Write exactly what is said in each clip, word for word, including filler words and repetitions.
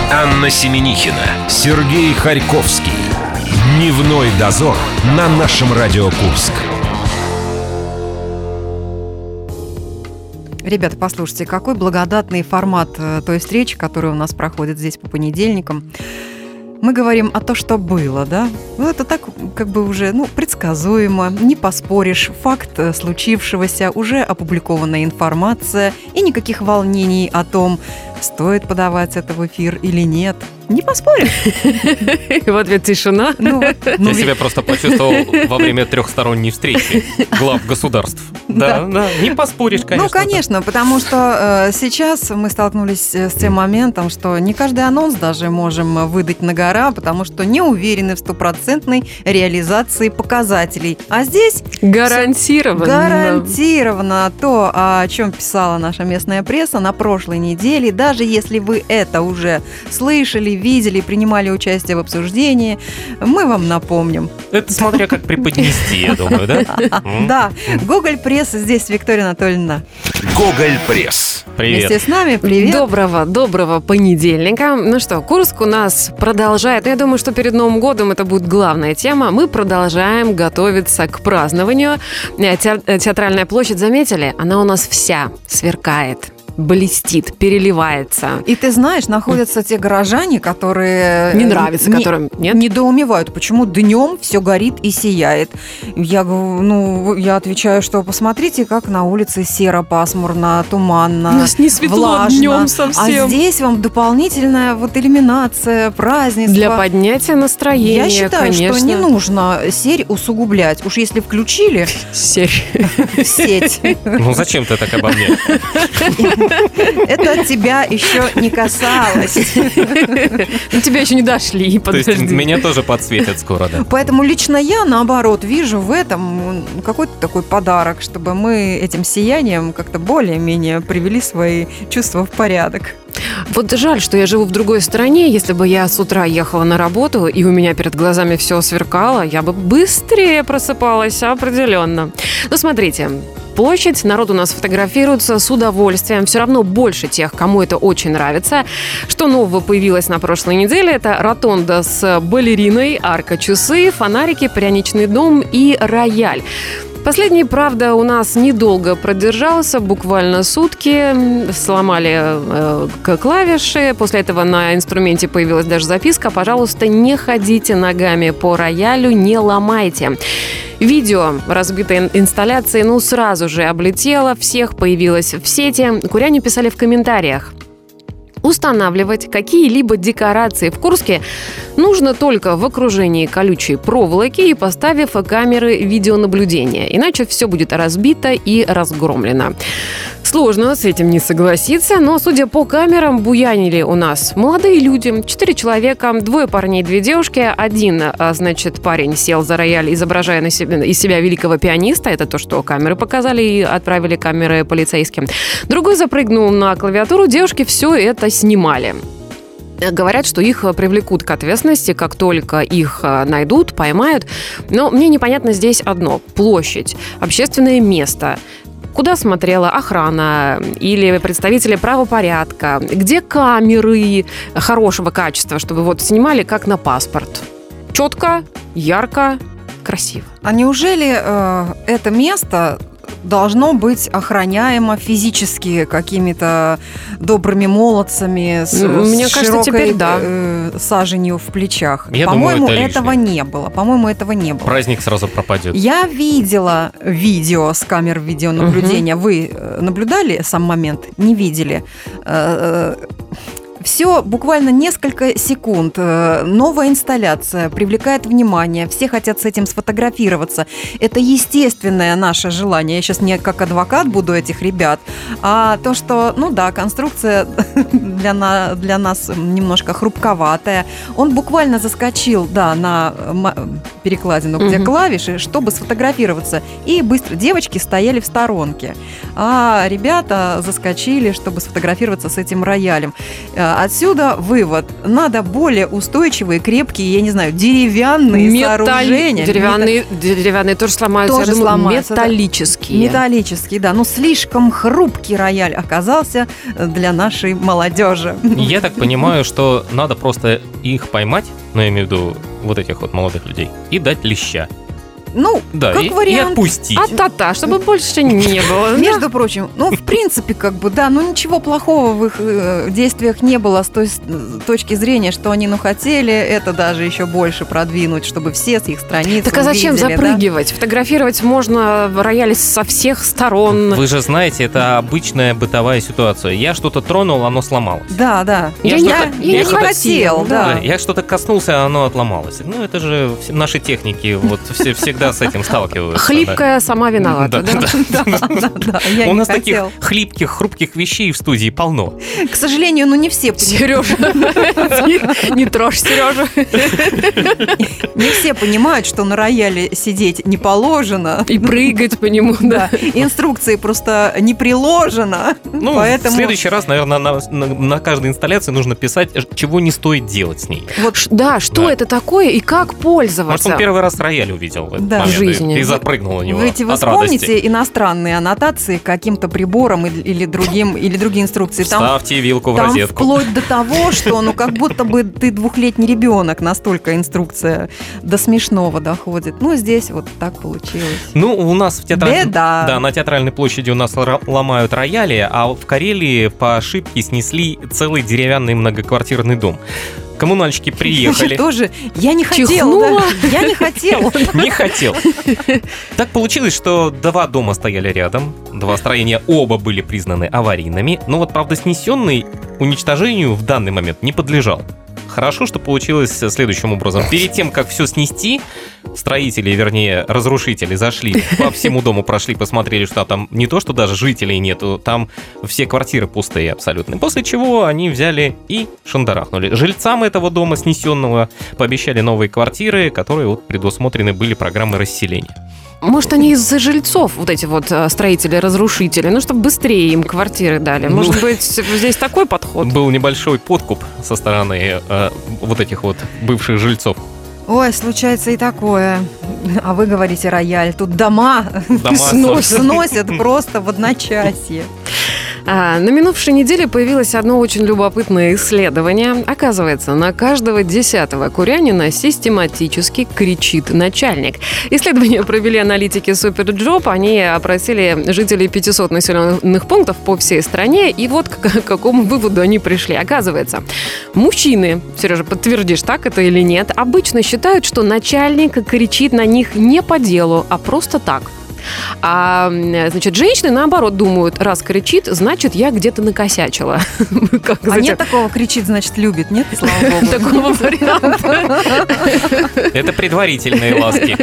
Анна Семенихина, Сергей Харьковский. Дневной дозор на нашем Радио Курск. Ребята, послушайте, какой благодатный формат той встречи, которая у нас проходит здесь по понедельникам. Мы говорим о том, что было, да? Ну, это так, как бы уже, ну, предсказуемо, не поспоришь. Факт случившегося, уже опубликованная информация и никаких волнений о том, стоит подавать это в эфир или нет. Не поспоришь. И в ответ тишина. Ну, вот, ну, Я себя ведь... просто почувствовал во время трехсторонней встречи глав государств. Да, да, да, не поспоришь, конечно. Ну, конечно, потому что э, сейчас мы столкнулись с тем моментом, что не каждый анонс даже можем выдать на гора, потому что не уверены в стопроцентной реализации показателей. А здесь... Гарантированно. Гарантированно то, о чем писала наша местная пресса на прошлой неделе. Даже если вы это уже слышали, видели, принимали участие в обсуждении, мы вам напомним. Это смотря как преподнести, я думаю, да? Да. Гоголь Пресс здесь, Виктория Анатольевна. Гоголь Пресс. Привет. Вместе с нами, привет. Доброго, доброго понедельника. Ну что, Курск у нас продолжает. Я думаю, что перед Новым годом это будет главная тема. Мы продолжаем готовиться к празднованию. Театральная площадь, заметили? Она у нас вся сверкает, блестит, переливается. И ты знаешь, находятся те горожане, которые... Не нравится, не, которым... Нет? Недоумевают, почему днем все горит и сияет. Я, ну, я отвечаю, что посмотрите, как на улице серо, пасмурно, туманно, у нас не светло влажно. Днем совсем. А здесь вам дополнительная вот иллюминация, празднество. Для поднятия настроения, Я считаю, конечно. что не нужно серь усугублять. Уж если включили... Серь. Сеть. Ну, зачем ты так обо мне? Это тебя еще не касалось. Тебя еще не дошли, подожди. То есть меня тоже подсветят скоро, да? Поэтому лично я, наоборот, вижу в этом какой-то такой подарок, чтобы мы этим сиянием как-то более-менее привели свои чувства в порядок. Вот жаль, что я живу в другой стране. Если бы я с утра ехала на работу, и у меня перед глазами все сверкало, я бы быстрее просыпалась, определенно. Ну, смотрите, площадь, народ у нас фотографируется с удовольствием. Все равно больше тех, кому это очень нравится. Что нового появилось на прошлой неделе? Это ротонда с балериной, арка-часы, фонарики, пряничный дом и рояль. Последний, правда, у нас недолго продержался, буквально сутки. Сломали э, клавиши. После этого на инструменте появилась даже записка: пожалуйста, не ходите ногами по роялю, не ломайте. Видео разбитой инсталляции, ну, сразу же облетело, всех появилось в сети. Куряне писали в комментариях: устанавливать какие-либо декорации в Курске нужно только в окружении колючей проволоки и поставив камеры видеонаблюдения. Иначе все будет разбито и разгромлено. Сложно с этим не согласиться, но, судя по камерам, буянили у нас молодые люди. Четыре человека, двое парней, две девушки. Один, значит, парень сел за рояль, изображая на себя, из себя великого пианиста. Это то, что камеры показали и отправили камеры полицейским. Другой запрыгнул на клавиатуру. Девушки все это снимали. Говорят, что их привлекут к ответственности, как только их найдут, поймают. Но мне непонятно здесь одно. Площадь, общественное место. Куда смотрела охрана или представители правопорядка? Где камеры хорошего качества, чтобы вот снимали как на паспорт? Четко, ярко, красиво. А неужели э, это место должно быть охраняемо физически какими-то добрыми молодцами с, Мне с кажется, широкой теперь да. э, саженью в плечах? Я По-моему, думаю, это этого не было. По-моему, этого не было. Праздник сразу пропадет. Я видела видео с камер видеонаблюдения. Угу. Вы наблюдали сам момент? Не видели? Все буквально несколько секунд. Новая инсталляция привлекает внимание. Все хотят с этим сфотографироваться. Это естественное наше желание. Я сейчас не как адвокат буду этих ребят, а то, что, ну да, конструкция для, на, для нас немножко хрупковатая. Он буквально заскочил, да, на перекладину, где угу. клавиши, чтобы сфотографироваться. И быстро девочки стояли в сторонке. А ребята заскочили, чтобы сфотографироваться с этим роялем. А, отсюда вывод. Надо более устойчивые, крепкие, я не знаю, деревянные Металл... сооружения. Деревянные, деревянные тоже сломаются, Тоже я думаю, сломаются, металлические. Металлические, да. Ну, слишком хрупкий рояль оказался для нашей молодежи. Я так понимаю, что надо просто их поймать, ну, я имею в виду вот этих вот молодых людей, и дать леща. Ну, Да, как и, и вариант. отпустить. А-та-та, чтобы больше не было. Между прочим, ну, в принципе, как бы, да, ну, ничего плохого в их э, действиях не было с той с точки зрения, что они, ну, хотели это даже еще больше продвинуть, чтобы все с их страниц Так а зачем увидели, запрыгивать? Да? Фотографировать можно рояль со всех сторон. Вы же знаете, это обычная бытовая ситуация. Я что-то тронул, оно сломалось. Да, да. Я Я, что-то- я, я не что-то- хотел, да. Да, я что-то коснулся, а оно отломалось. Ну, это же все- наши техники вот все, всегда с этим сталкиваются. Хлипкая сама виновата, да? Да, да, да, я У не нас хотел. таких хлипких, хрупких вещей в студии полно. К сожалению, ну, не все понимают. Сережа, не, не трожь Сережу. Не все понимают, что на рояле сидеть не положено. И прыгать по нему, Да, да. инструкции просто не приложено. Ну, Поэтому в следующий раз, наверное, на, на- на каждой инсталляции нужно писать, чего не стоит делать с ней. вот Ш- Да, что Да. это такое и как Может, пользоваться? он первый раз рояль увидел в этот Да. момент В жизни. и, и запрыгнул на него вы, вы от вспомните радости. иностранные аннотации каким-то прибором или, или другим, или другие инструкции. Там, Вставьте вилку в там розетку. вплоть до того, что ну как будто бы ты двухлетний ребенок, настолько инструкция до смешного доходит. Ну, здесь вот так получилось. Ну, у нас в театральной... Беда. Да, на театральной площади у нас ро- ломают рояли, а в Карелии по ошибке снесли целый деревянный многоквартирный дом. Коммунальщики приехали. Тоже я не хотела. Чихнула. Да, я не хотела. Не хотел. Так получилось, что два дома стояли рядом, два строения, оба были признаны аварийными, но вот, правда, снесенный уничтожению в данный момент не подлежал. Хорошо, что получилось следующим образом. Перед тем, как все снести, строители, вернее, разрушители зашли по всему дому, прошли, посмотрели, что там не то, что даже жителей нету, там все квартиры пустые абсолютно. После чего они взяли и шандарахнули. Жильцам этого дома снесенного пообещали новые квартиры, которые вот предусмотрены были программой расселения. Может, они из-за жильцов, вот эти вот э, строители-разрушители, ну, чтобы быстрее им квартиры дали. Ну, Может быть, здесь такой подход? Был небольшой подкуп со стороны э, вот этих вот бывших жильцов. Ой, случается и такое. А вы говорите рояль. Тут дома, Дома сносят, сносят просто в одночасье. А, на минувшей неделе появилось одно очень любопытное исследование. Оказывается, на каждого десятого курянина систематически кричит начальник. Исследование провели аналитики Суперджоп. Они опросили жителей пятисот населенных пунктов по всей стране. И вот к к какому выводу они пришли. Оказывается, мужчины, Сережа, подтвердишь, так это или нет, обычно считают, что начальник кричит на них не по делу, а просто так. А, значит, женщины, наоборот, думают, раз кричит, значит, я где-то накосячила. Как, А зачем? нет такого кричит, значит, любит, нет? Слава богу. Такого варианта. Это предварительные ласки.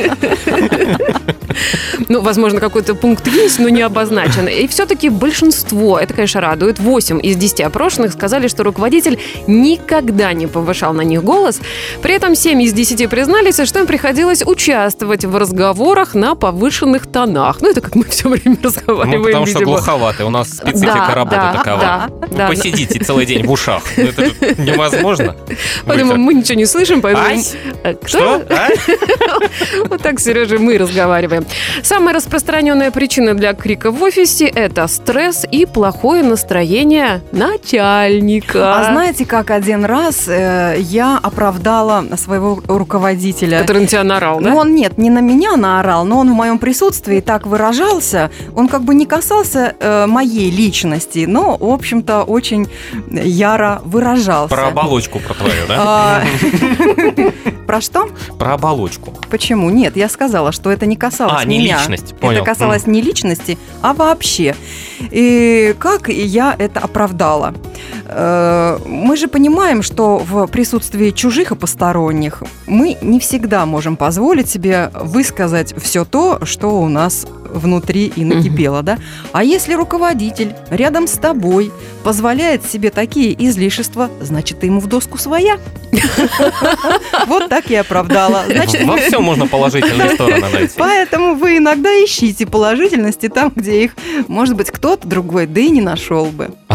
Ну, возможно, какой-то пункт есть, но не обозначен. И все-таки большинство, это, конечно, радует, восемь из десяти опрошенных сказали, что руководитель никогда не повышал на них голос. При этом семь из десяти признались, что им приходилось участвовать в разговорах на повышенных тонах. Ну, это как мы все время разговариваем, Ну, потому что видимо. глуховаты. У нас специфика Да, работы да, такова. да, да. Посидите целый день в ушах. Ну, это же невозможно. Поэтому Вы мы ничего не слышим, поэтому... Ась? Э, Кто? Что? А? Вот так, Сережа, мы разговариваем. Самая распространенная причина для крика в офисе – это стресс и плохое настроение начальника. А знаете, как один раз э, я оправдала своего руководителя. Который на тебя наорал, да? Ну, он, нет, не на меня наорал, но он в моем присутствии так выражался. Он как бы не касался э, моей личности, но, в общем-то, очень яро выражался. Про оболочку про твою, да? А, Про что? Про оболочку. Почему? Нет, я сказала, что это не касалось А, не меня. личность, понял. Это касалось не личности, а вообще. И как я это оправдала? Э, Мы же понимаем, что в присутствии чужих и посторонних мы не всегда можем позволить себе высказать все то, что у нас внутри и накипело, да? А если руководитель рядом с тобой позволяет себе такие излишества, значит, ты ему в доску своя. Вот так я оправдала. Значит, Во всем можно положительные стороны найти. поэтому вы иногда ищите положительности там, где их, может быть, кто-то другой, да и не нашел бы. А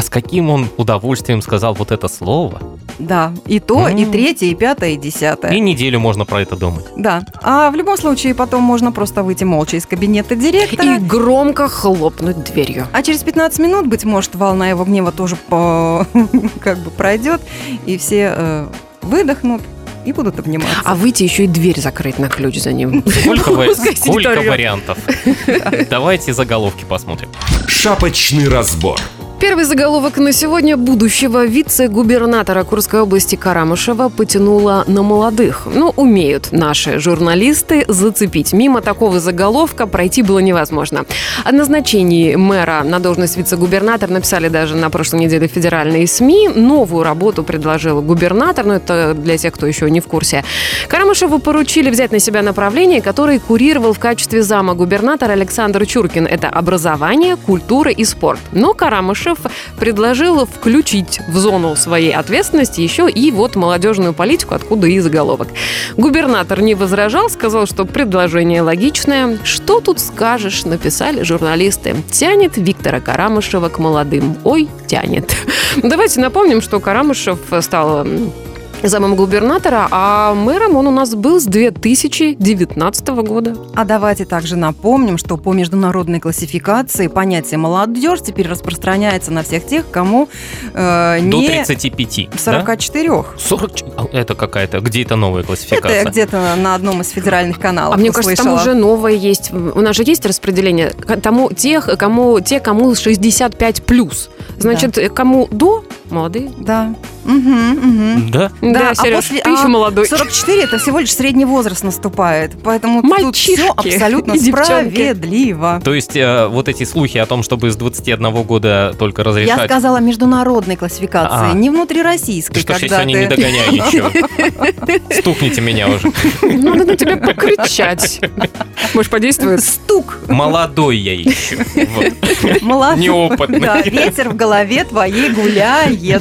с каким он удовольствием сказал вот это слово. Да, и то, М. и третье, и пятое, и десятое. И неделю можно про это думать. Да. А в любом случае потом можно просто выйти молча из кабинета директора. И громко хлопнуть дверью. А через пятнадцать минут, быть может, волна его гнева тоже по... как бы пройдет, и все э, выдохнут и будут обниматься. А выйти еще и дверь закрыть на ключ за ним. Сколько, вы- Пускай сколько территорию. вариантов? Давайте заголовки посмотрим. Шапочный разбор. Первый заголовок на сегодня. Будущего вице-губернатора Курской области Карамышева потянуло на молодых. Но умеют наши журналисты зацепить. Мимо такого заголовка пройти было невозможно. О назначении мэра на должность вице-губернатора написали даже на прошлой неделе федеральные СМИ. Новую работу предложил губернатор, но это для тех, кто еще не в курсе. Карамышеву поручили взять на себя направление, которое курировал в качестве зама губернатора Александр Чуркин. Это образование, культура и спорт. Но Карамышев предложил включить в зону своей ответственности еще и вот молодежную политику, откуда и заголовок. Губернатор не возражал, сказал, что предложение логичное. Что тут скажешь, написали журналисты. Тянет Виктора Карамышева к молодым. Ой, тянет. Давайте напомним, что Карамышев стал замом губернатора, а мэром он у нас был с две тысячи девятнадцатого года. А давайте также напомним, что по международной классификации понятие «молодежь» теперь распространяется на всех тех, кому э, До не тридцати пяти. сорока четырёх. сорок Это какая-то, где это новая Это классификация? я где-то на одном из федеральных каналов А мне кажется, там услышала. уже новое есть. У нас же есть распределение тому, тех, кому, те, кому шестьдесят пять плюс. Значит, кому до, молодые. Да. Угу, угу. Да? Да, а Сереж, после- ты еще а молодой. сорок четыре это всего лишь средний возраст наступает. Поэтому тут Мальчишки все абсолютно и девчонки. справедливо. То есть э, вот эти слухи о том, чтобы с двадцати одного года только Я разрешать... сказала международной классификации, А. не внутрироссийской. Что ж, я когда сегодня ты... не догоняю ничего. Стукните меня уже. Надо на тебя покричать. Может, подействует? Стук. Молодой я еще. Вот. Молодой. Неопытный. Да, ветер в голове твоей гуляет.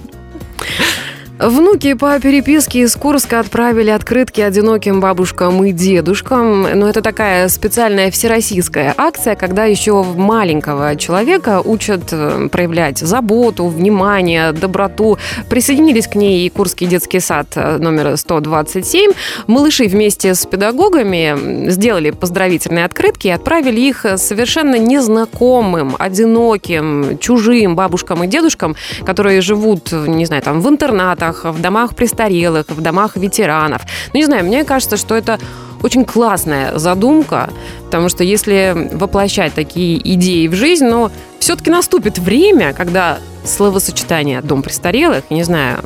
Внуки по переписке из Курска отправили открытки одиноким бабушкам и дедушкам. Но это такая специальная всероссийская акция, когда еще маленького человека учат э, проявлять заботу, внимание, доброту. Присоединились к ней и Курский детский сад э, номер сто двадцать семь. Малыши вместе с педагогами сделали поздравительные открытки и отправили их совершенно незнакомым, одиноким, чужим бабушкам и дедушкам, которые живут, не знаю, там в интернатах, в домах престарелых, в домах ветеранов. Ну, не знаю, мне кажется, что это очень классная задумка, потому что если воплощать такие идеи в жизнь, но все-таки наступит время, когда словосочетание «дом престарелых», не знаю,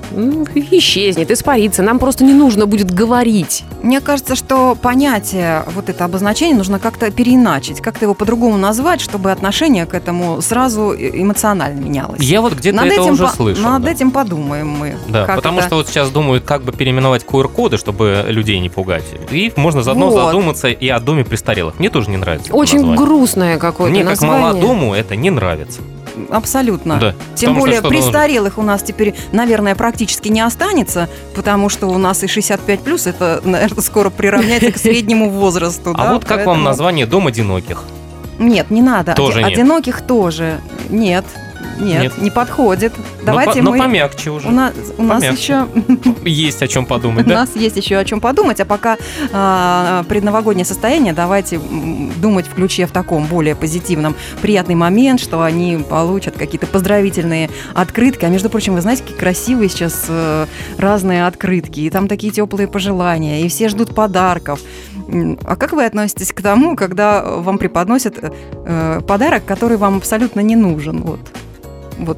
исчезнет, испарится. Нам просто не нужно будет говорить. Мне кажется, что понятие, вот это обозначение нужно как-то переиначить, как-то его по-другому назвать, чтобы отношение к этому сразу эмоционально менялось. Я вот где-то Над это этим уже по- слышал. Над да. этим подумаем мы. Да, Как потому это- что вот сейчас думают, как бы переименовать ку эр коды, чтобы людей не пугать. И можно заодно Вот. задуматься и о доме престарелых. Мне тоже не нравится это Очень название. грустное какое-то Мне как название. молодому это не нравится. Абсолютно. Да. Тем Потому что более что престарелых у нас теперь, наверное, практически не останется, потому что у нас и шестьдесят пять плюс, это, наверное, скоро приравняется к среднему возрасту. А да, вот как вам поэтому- название «Дом одиноких»? Нет, не надо. Тоже Оди- нет. Одиноких тоже. Нет, нет, Нет. не подходит. Давайте но, по- мы... но помягче уже. У нас, у нас Помягче. еще Есть о чем подумать, у да? нас есть еще о чем подумать, а пока а, предновогоднее состояние, давайте м, думать в ключе в таком более позитивном. Приятный момент, что они получат какие-то поздравительные открытки. А между прочим, вы знаете, какие красивые сейчас э, разные открытки, и там такие теплые пожелания, и все ждут подарков. М, А как вы относитесь к тому, когда вам преподносят э, подарок, который вам абсолютно не нужен? Вот. Вот.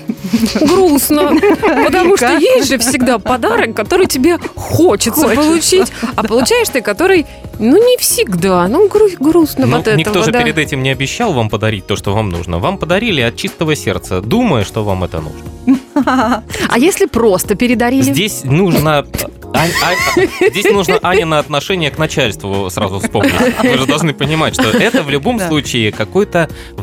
Грустно, потому что Вика. есть же всегда подарок, который тебе хочется, Хочется. получить, а получаешь ты, который, ну, не всегда, ну, гру- грустно Ну, от этого, никто же да. перед этим не обещал вам подарить то, что вам нужно. Вам подарили от чистого сердца, думая, что вам это нужно. А если просто передарили? Здесь нужно... Ань- Ань- Здесь нужно Анина отношение к начальству сразу вспомнить. Вы же должны понимать, что это в любом Да. случае какой-то вам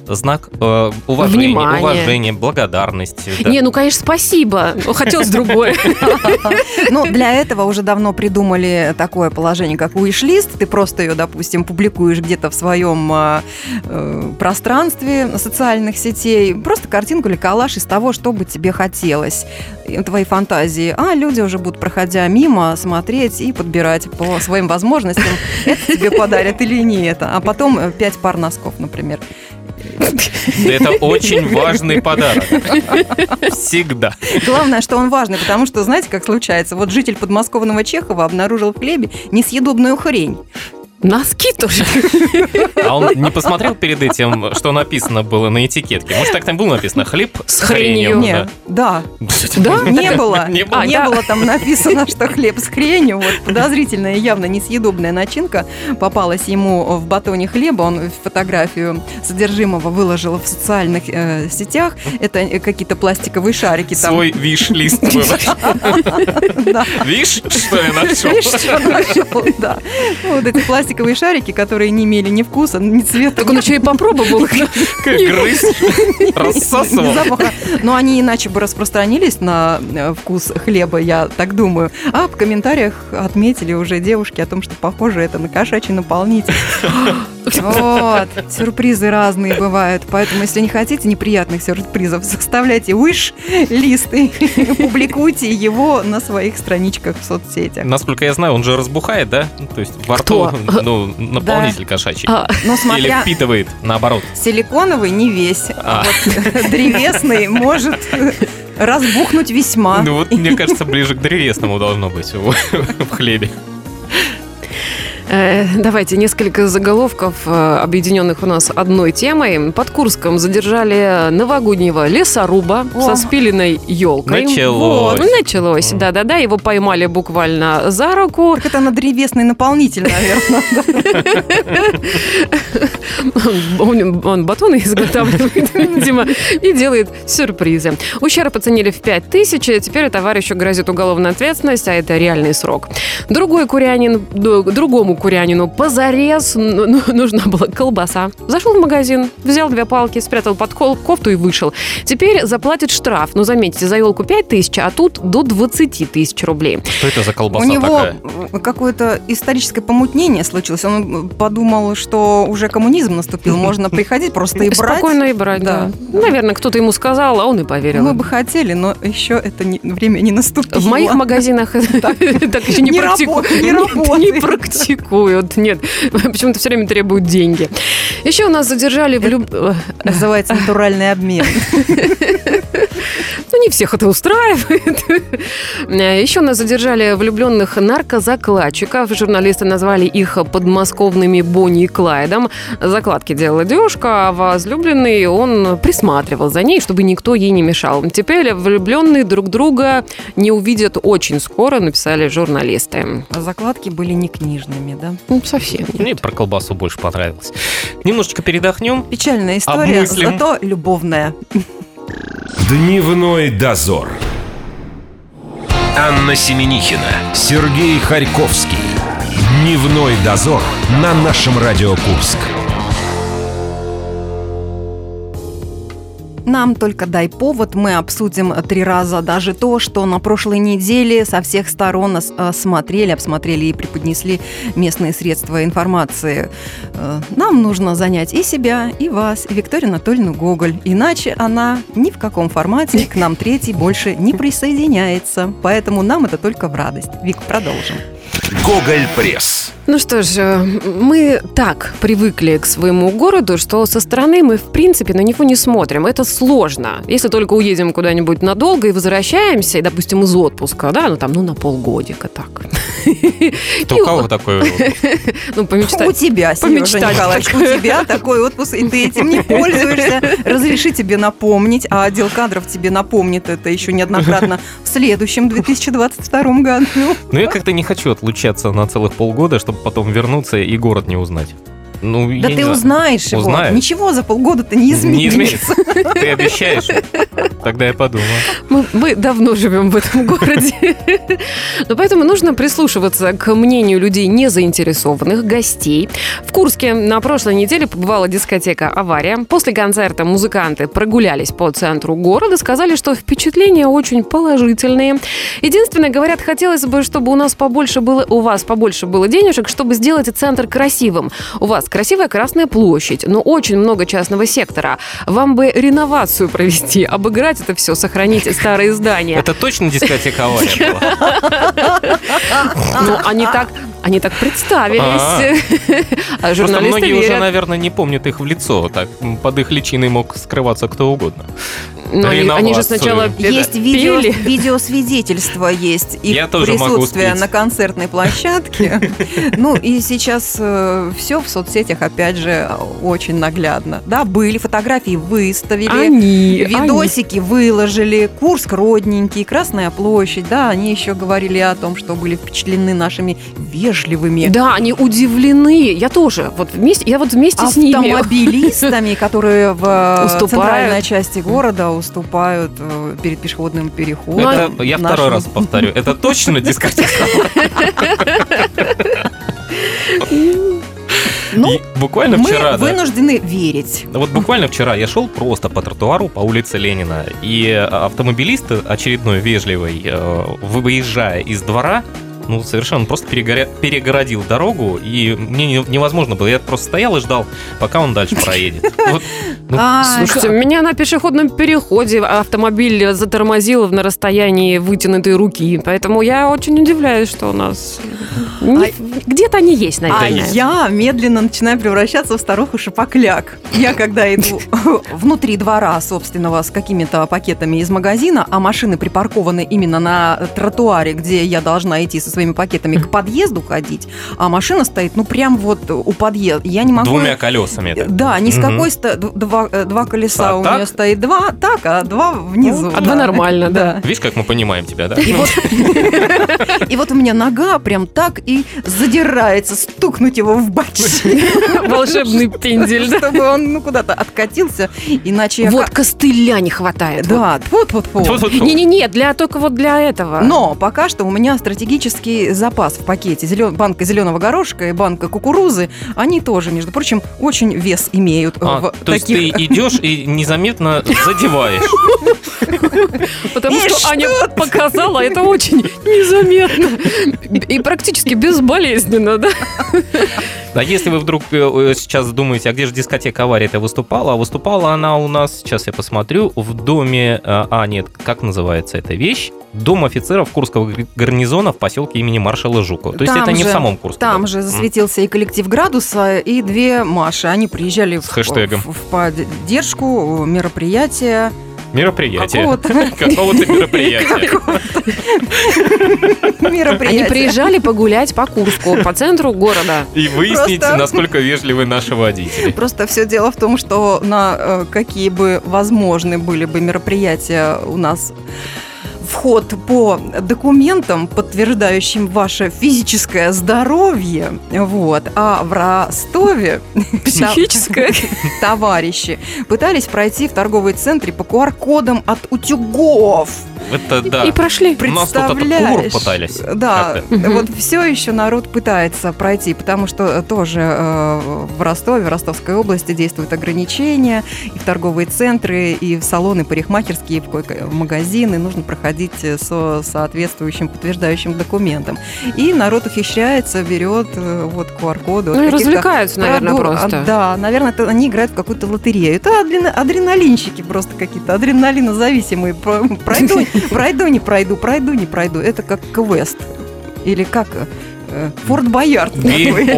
знак э, уважения, Внимание. уважения, благодарности. Да. Не, ну, конечно, спасибо. Хотелось другое. Ну, для этого уже давно придумали такое положение, как wish-list. Ты просто ее, допустим, публикуешь где-то в своем э, пространстве социальных сетей. Просто картинку или коллаж из того, что бы тебе хотелось. Твои фантазии. А люди уже будут, проходя мимо, смотреть и подбирать по своим возможностям, это тебе подарят или не это. А потом пять пар носков, например. Это очень важный подарок. Всегда. Главное, что он важный, потому что, знаете, как случается? Вот житель подмосковного Чехова обнаружил в хлебе несъедобную хрень. Носки тоже. А он не посмотрел перед этим, что написано было на этикетке? Может, так там было написано «хлеб с хренью»? Нет, да. Да? Не было. Не было. А, Не да. было там написано, что хлеб с хренью. Вот подозрительная, явно несъедобная начинка попалась ему в батоне хлеба. Он фотографию содержимого выложил в социальных э, сетях. Это какие-то пластиковые шарики. Там. Свой виш-лист был. Да. Виш, что я нашел? Видишь, что нашел, да. Вот эти пластиковые шарики, которые не имели ни вкуса, ни цвета. Так он еще и попробовал. Как грызть, рассасывал. Запаха. Но они иначе бы распространились на э, вкус хлеба, я так думаю. А в комментариях отметили уже девушки о том, что похоже это на кошачий наполнитель. Вот. Сюрпризы разные бывают. Поэтому, если не хотите неприятных сюрпризов, составляйте wish-лист и публикуйте его на своих страничках в соцсетях. Насколько я знаю, он же разбухает, да? То есть во рту, Кто? ну, наполнитель кошачий. А, Но Или смотря... впитывает, наоборот. Силиконовый не весь, а А. вот древесный может разбухнуть весьма. Ну вот, мне кажется, ближе к древесному должно быть в в хлебе. Э, Давайте несколько заголовков, э, объединенных у нас одной темой. Под Курском задержали новогоднего лесоруба О. со спиленной елкой. Началось. Началось, да-да-да. Его поймали буквально за руку. Так это на древесный наполнитель, наверное. Он, он батоны изготавливает, видимо, и делает сюрпризы. Ущерб оценили в пять тысяч. Теперь товарищу грозит уголовная ответственность, а это реальный срок. Другой курянин, д- другому курянину позарез ну, ну, нужна была колбаса. Зашел в магазин, взял две палки, спрятал под кол- кофту и вышел. Теперь заплатит штраф. Ну, заметьте, за елку пять тысяч, а тут до двадцать тысяч рублей. Что это за колбаса У него такая? какое-то историческое помутнение случилось. Он подумал, что уже коммунизм наступил, можно приходить просто и брать. Спокойно и брать, да. Да. Наверное, кто-то ему сказал, а он и поверил. Мы бы хотели, но еще это не- время не наступило. В моих магазинах так еще не Не практику- рабо- не не- работает. не практикуют. Нет, почему-то все время требуют деньги. Еще у нас задержали в люб... Называется натуральный обмен. Ну, не всех это устраивает. Еще нас задержали влюбленных наркозакладчиков. Журналисты назвали их подмосковными Бонни и Клайдом. Закладки делала девушка, а возлюбленный, он присматривал за ней, чтобы никто ей не мешал. Теперь влюбленные друг друга не увидят очень скоро, написали журналисты. А закладки были не книжными, да? Ну, совсем нет. Мне про колбасу больше понравилось. Немножечко передохнем. Печальная история, Обмыслим. зато любовная. Дневной дозор. Анна Семенихина, Сергей Харьковский. Дневной дозор на нашем Радио Курск. Нам только дай повод, мы обсудим три раза даже то, что на прошлой неделе со всех сторон ос- осмотрели, обсмотрели и преподнесли местные средства информации. Э, Нам нужно занять и себя, и вас, и Викторию Анатольевну Гоголь. Иначе она ни в каком формате к нам третий больше не присоединяется. Поэтому нам это только в радость. Вик, продолжим. Гоголь Пресс. Ну что ж, э, мы так привыкли к своему городу, что со стороны мы, в принципе, на него не смотрим. Это сложно. Если только уедем куда-нибудь надолго и возвращаемся, и, допустим, из отпуска, да, ну там, ну на полгодика так. То у кого такой отпуск? Ну, помечтать. У тебя, Сережа помечтать. Николаевич, у тебя такой отпуск, и ты этим не пользуешься. Разреши тебе напомнить, а отдел кадров тебе напомнит это еще неоднократно в следующем две тысячи двадцать втором году. Ну, я как-то не хочу отлучаться на целых полгода, чтобы потом вернуться и город не узнать. Ну, Да ты узнаешь его. Узнаю. Ничего за полгода-то не Не изменится. изменится. Ты обещаешь? Тогда я подумаю. Мы, мы давно живем в этом городе. Но поэтому нужно прислушиваться к мнению людей незаинтересованных, гостей. В Курске на прошлой неделе побывала дискотека «Авария». После концерта музыканты прогулялись по центру города, сказали, что впечатления очень положительные. Единственное, говорят, хотелось бы, чтобы у нас побольше было, у вас побольше было денежек, чтобы сделать центр красивым. У вас красивая Красная площадь, но очень много частного сектора. Вам бы реновацию провести, обыграть это все, сохранить старые здания. Это точно дискотека «Авария» была? Ну, они так, они так представились. А Просто журналисты многие уже, верят. наверное, не помнят их в лицо. Так под их личиной мог скрываться кто угодно. Ну, они, они же сначала Реновацию. пе- Есть видео, пели. видеосвидетельство, есть их Я тоже могу присутствие спеть. на концертной площадке. Ну и сейчас все в соцсетях, опять же, очень наглядно. Да, были фотографии, выставили. Они, Видосики выложили, Курск родненький, Красная площадь, да, они еще говорили о том, что были впечатлены нашими вежливыми Да, они удивлены. Я тоже. Вот вместе, я вот вместе с ними. автомобилистами, которые в Уступают. центральной части города уступают э, перед пешеходным переходом. Это, я второй нашим. раз повторю. Это точно дискотека? Ну, И буквально мы вчера, да. вынуждены верить. Вот буквально вчера я шел просто по тротуару по улице Ленина, и автомобилист очередной вежливый, э, выезжая из двора, ну, совершенно просто перегоря- перегородил дорогу, и мне не- невозможно было. Я просто стоял и ждал, пока он дальше проедет. Вот, ну, А, Слушайте, меня на пешеходном переходе автомобиль затормозил на расстоянии вытянутой руки. Поэтому я очень удивляюсь, что у нас не- где-то они есть, А наверное. я медленно начинаю превращаться в старуху Шапокляк. Я когда иду внутри двора собственного с какими-то пакетами из магазина, а машины припаркованы именно на тротуаре, где я должна идти со своими пакетами к подъезду ходить, а машина стоит, ну, прям вот у подъезда. Я не могу... двумя колесами. да. Да, ни с Мгм. какой... ста- Два, э, два колеса А у так? нее стоит. Два так, а два внизу. А два нормально, да. Видишь, как мы понимаем тебя, да? И вот, и вот у меня нога прям так и задирается, стукнуть его в бочину, Волшебный пендель, да? чтобы он ну, куда-то откатился, иначе я... Вот как- костыля не хватает. Да, вот, вот, вот. Тьфу-тьфу-тьфу. Не-не-не, для, только вот для этого. Но пока что у меня стратегический запас в пакете. Зелен- банка зеленого горошка и банка кукурузы, они тоже, между прочим, очень вес имеют. А, в то есть таких... ты идешь и незаметно задеваешь. Потому И что что Аня показала это очень незаметно и практически безболезненно, да? А если вы вдруг э, сейчас думаете, а где же дискотека «Авария»-то выступала? А выступала она у нас, сейчас я посмотрю, в доме, э, а нет, как называется эта вещь? Дом офицеров Курского гарнизона в поселке имени маршала Жукова. То есть Там это не же- в самом Курске. Там было. же М. засветился и коллектив «Градуса», и две Маши. Они приезжали С в, хэштегом. в- в поддержку мероприятия. Мероприятие. Какого-то- Какого-то мероприятия. Они мероприятия. приезжали погулять по Курску, по центру города. И выяснить, Просто- насколько вежливы наши водители. Просто все дело в том, что на э, какие бы возможны были бы мероприятия у нас вход по документам, подтверждающим ваше физическое здоровье, вот, а в Ростове Психическое. товарищи пытались пройти в торговой центре по ку ар-кодам от утюгов. Это да. И прошли. У нас тут этот кур Представляешь? пытались. Да, как-то. вот все еще народ пытается пройти, потому что тоже э, в Ростове, в Ростовской области действуют ограничения, и в торговые центры, и в салоны парикмахерские, и в кое- в магазины нужно проходить со соответствующим подтверждающим документом. И народ ухищряется, берет э, вот ку ар-коды. Ну от и каких-то развлекаются, наверное, проду- просто. а, Да, наверное, это они играют в какую-то лотерею. Это адрена- адреналинщики просто какие-то, адреналинозависимые. Про- Пройду, пройду, не пройду, пройду, не пройду. Это как квест. Или как э, Форт Боярд. Game такой.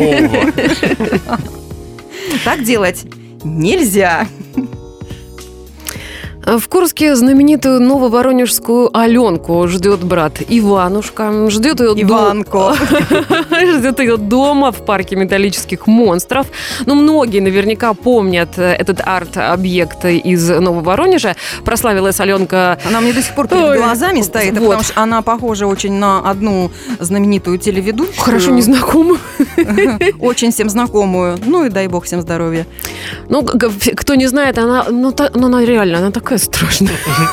over. Так делать нельзя. В Курске знаменитую нововоронежскую Аленку ждет брат Иванушка. Ждет ее Иванко. Ждет ее дома в парке металлических монстров. Ну, многие наверняка помнят этот арт-объект из Нововоронежа. Прославилась Аленка... Она мне до сих пор перед Ой, глазами стоит, вот. потому что она похожа очень на одну знаменитую телеведущую. Хорошо незнакомую. Очень всем знакомую. Ну и дай бог всем здоровья. Ну, кто не знает, она, ну, та, ну, она реально, она такая страшная.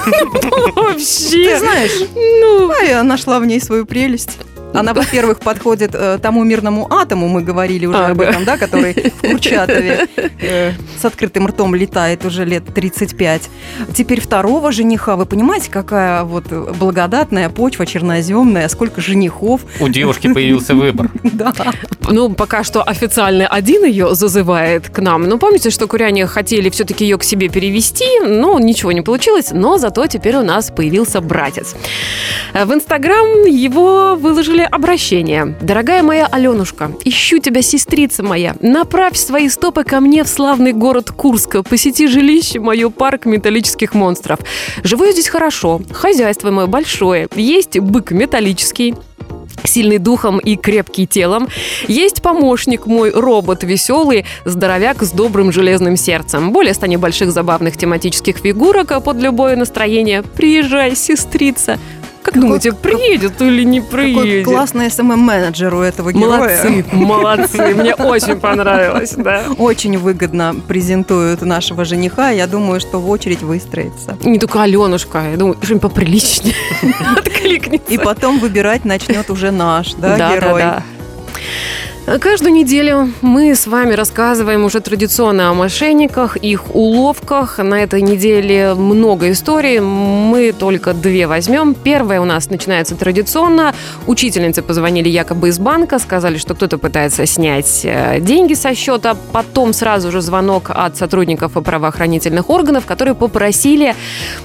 Вообще. Ты знаешь, Ну, а я нашла в ней свою прелесть. Она, во-первых, подходит э, тому мирному атому, мы говорили уже об Ага. этом, да, который в Курчатове э, с открытым ртом летает уже лет тридцать пять. Теперь второго жениха, вы понимаете, какая вот благодатная почва черноземная, сколько женихов. У девушки появился выбор. Да. ну, пока что официально один ее зазывает к нам. Но помните, что куряне хотели все-таки ее к себе перевести, но ничего не получилось, но зато теперь у нас появился братец. В Инстаграм его выложили обращение. «Дорогая моя Аленушка, ищу тебя, сестрица моя. Направь свои стопы ко мне в славный город Курск. Посети жилище мое, парк металлических монстров. Живу я здесь хорошо, хозяйство мое большое. Есть бык металлический, сильный духом и крепкий телом. Есть помощник мой, робот веселый, здоровяк с добрым железным сердцем. Более ста небольших забавных тематических фигурок под любое настроение. Приезжай, сестрица». Как Какой- думаете, приедет или не Какой приедет? классный эс эм эм-менеджер у этого героя. Молодцы, молодцы. Мне очень понравилось, да. Очень выгодно презентуют нашего жениха. Я думаю, что в очередь выстроится. Не только Аленушка, я думаю, что-нибудь поприличнее откликнется. И потом выбирать начнет уже наш, да, Да, герой. да, да. Каждую неделю мы с вами рассказываем уже традиционно о мошенниках, их уловках. На этой неделе много историй, мы только две возьмем. Первая у нас начинается традиционно. Учительницы позвонили якобы из банка, сказали, что кто-то пытается снять э, деньги со счета. Потом сразу же звонок от сотрудников правоохранительных органов, которые попросили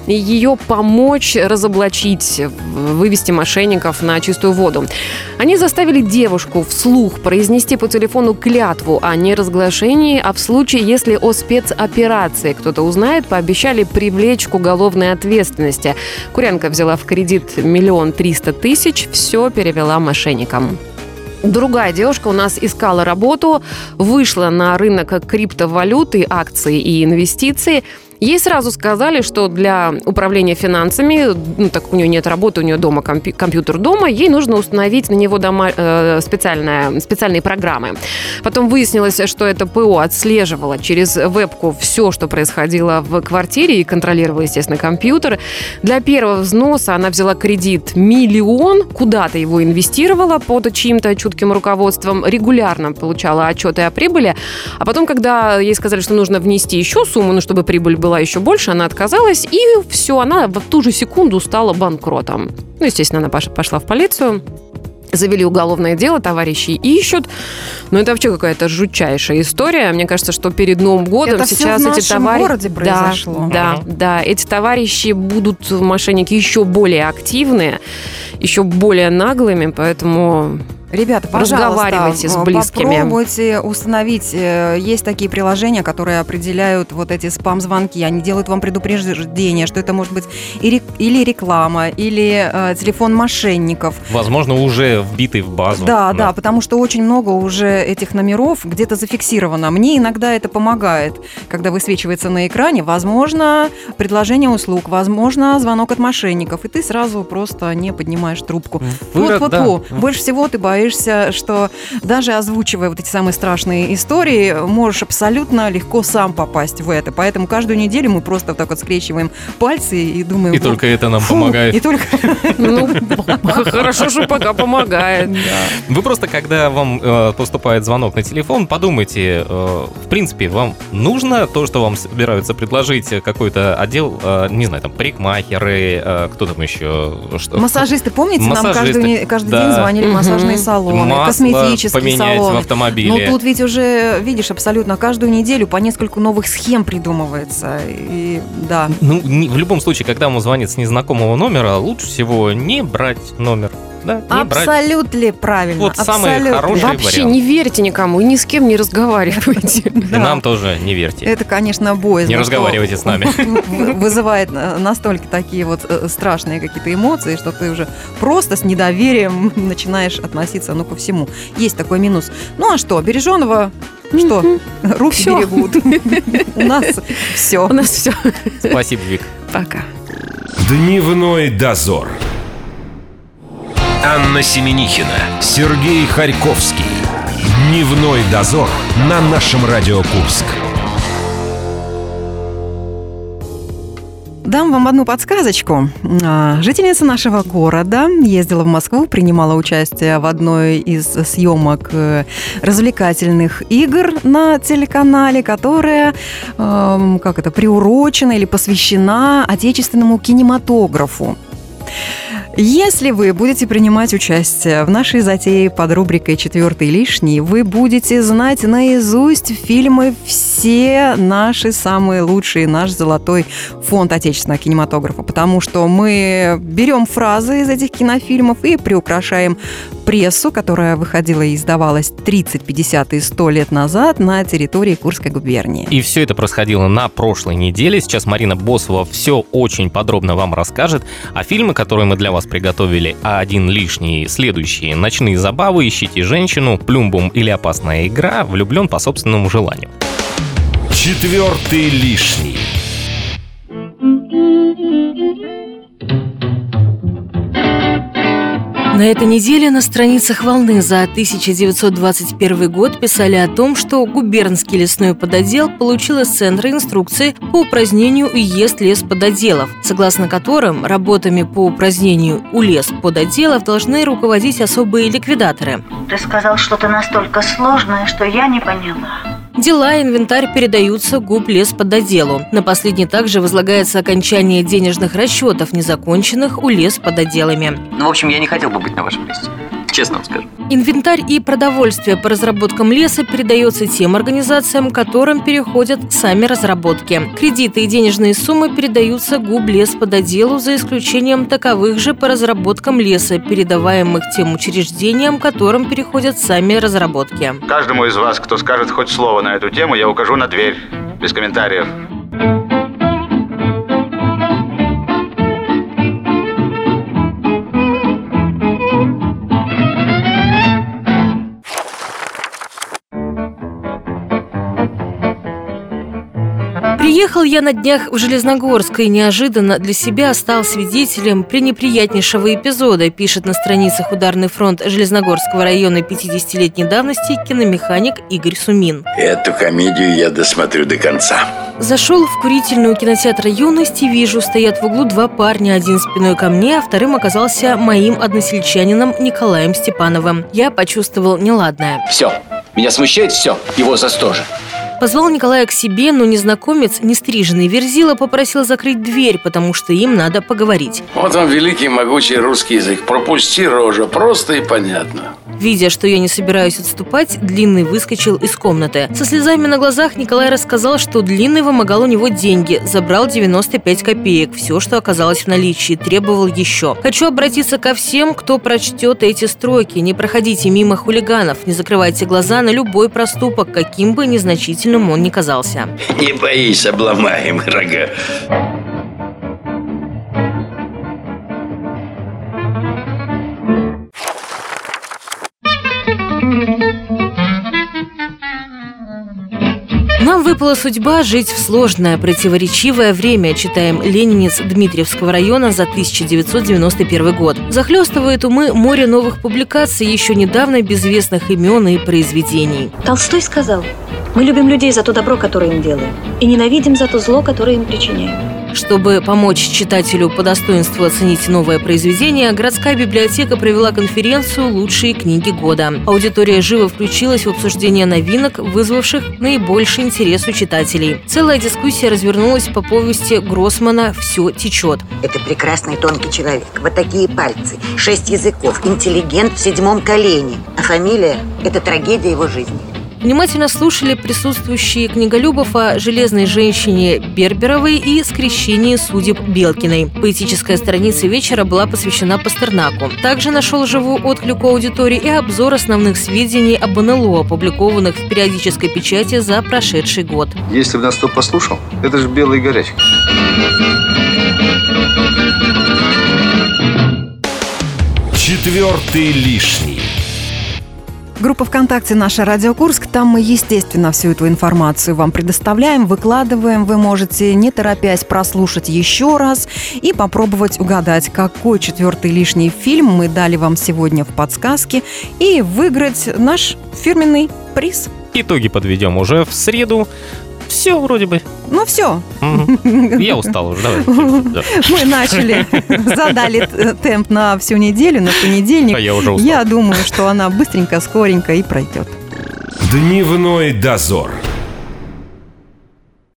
ее помочь разоблачить, вывести мошенников на чистую воду. Они заставили девушку вслух произнести по телефону клятву о неразглашении, а в случае, если о спецоперации кто-то узнает, пообещали привлечь к уголовной ответственности. Курянка взяла в кредит миллион триста тысяч, все перевела мошенникам. Другая девушка у нас искала работу, вышла на рынок криптовалюты, акций и инвестиций. Ей сразу сказали, что для управления финансами, ну, так как у нее нет работы, у нее дома компью- компьютер дома, ей нужно установить на него дома, э, специальная, специальные программы. Потом выяснилось, что это ПО отслеживало через вебку все, что происходило в квартире и контролировало, естественно, компьютер. Для первого взноса она взяла кредит миллион, куда-то его инвестировала под чьим-то чутким руководством, регулярно получала отчеты о прибыли, а потом, когда ей сказали, что нужно внести еще сумму, ну, чтобы прибыль была была еще больше, она отказалась, и все, она в ту же секунду стала банкротом. Ну, естественно, она пошла в полицию, завели уголовное дело, товарищи ищут. Но это вообще какая-то жутчайшая история. Мне кажется, что перед Новым годом Это сейчас всё в эти нашем товарищи... городе произошло. Да, да, да. Эти товарищи будут, мошенники, еще более активные, еще более наглыми, поэтому... Ребята, пожалуйста, разговаривайте с близкими. Попробуйте установить. Есть такие приложения, которые определяют вот эти спам-звонки. Они делают вам предупреждение, что это может быть или реклама, или э, телефон мошенников. Возможно, уже вбитый в базу. Да, да, да, потому что очень много уже этих номеров где-то зафиксировано. Мне иногда это помогает, когда высвечивается на экране. Возможно, предложение услуг, возможно, звонок от мошенников, и ты сразу просто не поднимаешь трубку. Вырод, Вот, да. вот, вот. Больше всего ты боишься, что даже озвучивая вот эти самые страшные истории, можешь абсолютно легко сам попасть в это. Поэтому каждую неделю мы просто вот так вот скрещиваем пальцы и думаем... И вот, только это нам фу, помогает. И только... Ну, хорошо, что пока помогает. Вы просто, когда вам э, поступает звонок на телефон, подумайте, э, в принципе, вам нужно то, что вам собираются предложить какой-то отдел, э, не знаю, там, парикмахеры, э, кто там еще? Что? Массажисты, помните, Массажисты, нам каждый, каждый да. день звонили Мгм. массажные салоны, Масло косметические поменять салоны. в автомобиле. Но тут ведь уже, видишь, абсолютно каждую неделю по нескольку новых схем придумывается. И да. Ну, не- в любом случае, когда вам звонит с незнакомого номера, лучше всего не брать номер. Да, не брать. Абсолютно правильно. Вот самый абсолютно. хороший Вообще вариант. не верьте никому и ни с кем не разговаривайте. И нам тоже не верьте. Это, конечно, боязно. Не разговаривайте что с нами. Вызывает настолько такие вот страшные какие-то эмоции, что ты уже просто с недоверием начинаешь относиться, ну, ко всему. Есть такой минус. Ну, а что, береженого, что, руки Всё. берегут. У нас все. У нас все. Спасибо, Вик. Пока. Дневной дозор. Анна Семенихина, Сергей Харьковский. Дневной дозор на нашем Радио Курск. Дам вам одну подсказочку. А, Жительница нашего города ездила в Москву, принимала участие в одной из съемок э, развлекательных игр на телеканале, которая, эм, как это, приурочена или посвящена отечественному кинематографу. Если вы будете принимать участие в нашей затее под рубрикой «Четвертый лишний», вы будете знать наизусть фильмы все наши самые лучшие, наш золотой фонд отечественного кинематографа, потому что мы берем фразы из этих кинофильмов и приукрашаем прессу, которая выходила и издавалась тридцать, пятьдесят и сто лет назад на территории Курской губернии. И все это происходило на прошлой неделе. Сейчас Марина Босова все очень подробно вам расскажет. А фильмы, которые мы для вас приготовили, а один лишний, следующие: «Ночные забавы», «Ищите женщину», «Плюмбум» или «Опасная игра», «Влюблен по собственному желанию». Четвертый лишний. На этой неделе на страницах «Волны» за тысяча девятьсот двадцать первый год писали о том, что губернский лесной подотдел получил из центра инструкции по упразднению уезд лесподотделов, согласно которым работами по упразднению у лесподотделов должны руководить особые ликвидаторы. Ты сказал что-то настолько сложное, что я не поняла. Дела и инвентарь передаются гублесподотделу. На последний также возлагается окончание денежных расчетов, незаконченных у лесподотделами. Ну, в общем, я не хотел бы быть на вашем месте. Честно вам скажу. Инвентарь и продовольствие по разработкам леса передается тем организациям, которым переходят сами разработки. Кредиты и денежные суммы передаются гублесподотделу, за исключением таковых же по разработкам леса, передаваемых тем учреждениям, которым переходят сами разработки. Каждому из вас, кто скажет хоть слово на эту тему, я укажу на дверь. Без комментариев. Приехал я на днях в Железногорск и неожиданно для себя стал свидетелем пренеприятнейшего эпизода, пишет на страницах «Ударный фронт» Железногорского района пятидесятилетней давности киномеханик Игорь Сумин. Эту комедию я досмотрю до конца. Зашел в курительную кинотеатра «Юность» и вижу, стоят в углу два парня, один спиной ко мне, а вторым оказался моим односельчанином Николаем Степановым. Я почувствовал неладное. Все. Меня смущает все. Его за сто же. Позвал Николая к себе, но незнакомец, нестриженный верзила, попросил закрыть дверь, потому что им надо поговорить. Вот вам великий могучий русский язык. Пропусти, рожа, просто и понятно. Видя, что я не собираюсь отступать, Длинный выскочил из комнаты. Со слезами на глазах Николай рассказал, что Длинный вымогал у него деньги, забрал девяносто пять копеек, все, что оказалось в наличии, требовал еще. Хочу обратиться ко всем, кто прочтет эти строки. Не проходите мимо хулиганов, не закрывайте глаза на любой проступок, каким бы незначительным он ни казался. Не боись, обломаем рога. Нам выпала судьба жить в сложное, противоречивое время, читаем «Ленинец» Дмитриевского района за тысяча девятьсот девяносто первый год. Захлестывает умы море новых публикаций, еще недавно безвестных имен и произведений. Толстой сказал: мы любим людей за то добро, которое им делаем, и ненавидим за то зло, которое им причиняем. Чтобы помочь читателю по достоинству оценить новое произведение, городская библиотека провела конференцию «Лучшие книги года». Аудитория живо включилась в обсуждение новинок, вызвавших наибольший интерес у читателей. Целая дискуссия развернулась по повести Гроссмана «Все течет». Это прекрасный тонкий человек. Вот такие пальцы, шесть языков, интеллигент в седьмом колене. А фамилия – это трагедия его жизни. Внимательно слушали присутствующие книголюбов о железной женщине Берберовой и скрещении судеб Белкиной. Поэтическая страница вечера была посвящена Пастернаку. Также нашел живую отклик у аудитории и обзор основных сведений об эн эл о, опубликованных в периодической печати за прошедший год. Если бы нас кто послушал, это же белый горячий. Четвертый лишний. Группа ВКонтакте «Наша Радио Курск». Там мы, естественно, всю эту информацию вам предоставляем, выкладываем. Вы можете, не торопясь, прослушать еще раз и попробовать угадать, какой четвертый лишний фильм мы дали вам сегодня в подсказке, и выиграть наш фирменный приз. Итоги подведем уже в среду. Все вроде бы. Ну все. Угу. Я устал уже. Давай. Мы начали, задали темп на всю неделю, на понедельник. А я уже устал. Я думаю, что она быстренько, скоренько и пройдет. Дневной дозор.